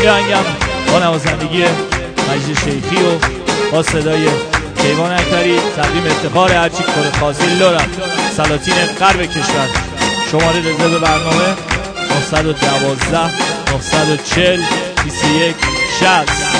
این آهنگم با نوازندگی مجید شیخی و با صدای کیوان اکبری تقدیم افتخار هرچی کره خاصی لورم سلاطین غرب کشور. شماره رزرو برنامه 912 940 21 60.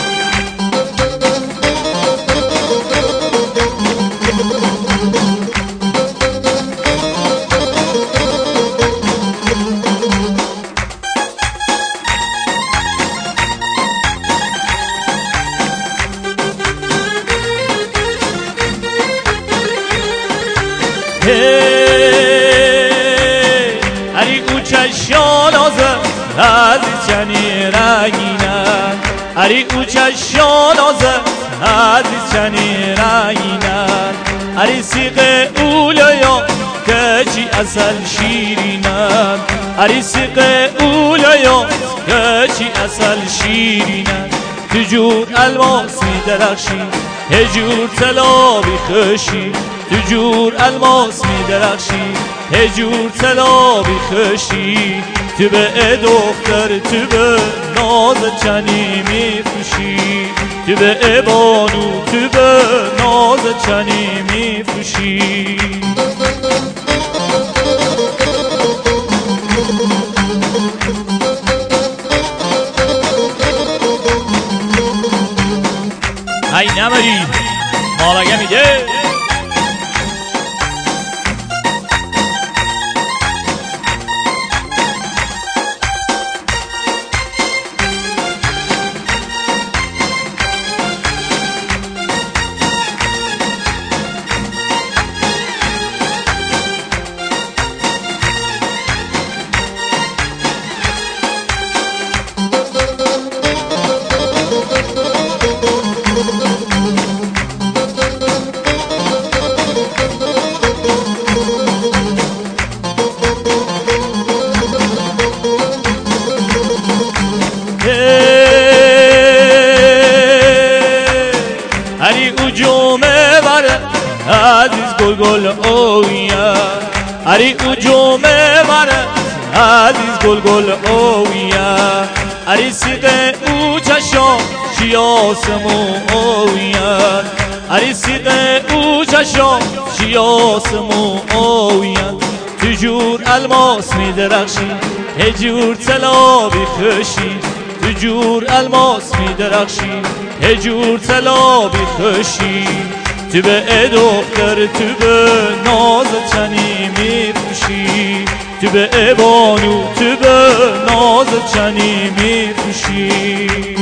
علی کوچشان آزم عزیز چنی رنگینن علی کوچشان آزم عزیز چنی رنگینن علی سیق اولیا کچی اصل شیرینن علی سیق اولیا کچی اصل شیرینن تو جور الماس می درخشی هجور طلا بیخشی تو جور الماس می درخشی هجور طلا بیخشی تو به دختر تو به ناز چنی می فروشی تو به بانو تو به ناز چنی می فروشی ای نمری مالگه میده علی اوجومه بره عزیز گل گل اویا علی اوجومه بره عزیز گل گل اویا علی سیق او چشم شیاسمو اویا علی سیق او چشم شیاسمو اویا تو جور الماس می درخشی هجور طلا بیخشی تو جور الماس می درخشی هجور طلا بیخشی تو به دختر تو به ناز چنی می فروشی تو به بانو تو به ناز چنی می فروشی